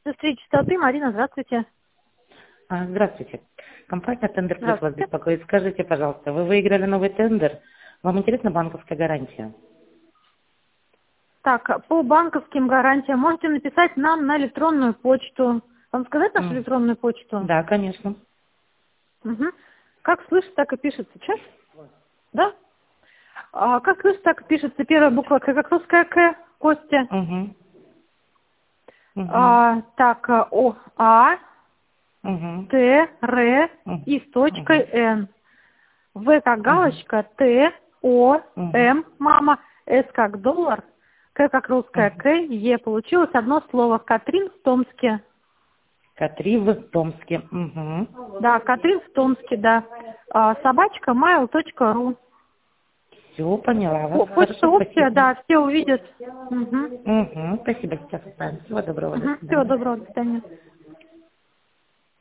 Индустрия чистоты. Марина, здравствуйте. Здравствуйте. Компания «Тендер Плюс» вас Здравствуйте. беспокоит. Скажите, пожалуйста, вы выиграли новый тендер? Вам интересна банковская гарантия? Так, по банковским гарантиям можете написать нам на электронную почту. Вам сказать нашу электронную почту? Да, конечно. Угу. Как слышит, так и пишется. Сейчас? Да? Как слышит, так и пишется. Первая буква К, как русская К, Костя. Угу. Так, О, А, Угу. Т, Р и с точкой Н. В как галочка, Т, О, М, мама, С как доллар, К как русская К, Е. Получилось одно слово. Катрин в Томске. Катри в Томске. Угу. Да, Катрин в Томске, да. Собачка mail.ru. Все, поняла вас. Почта Хорошо, общая, спасибо. да, все увидят. Угу. Спасибо, сейчас оставим. Всего доброго, до Всего свидания. доброго, до свидания.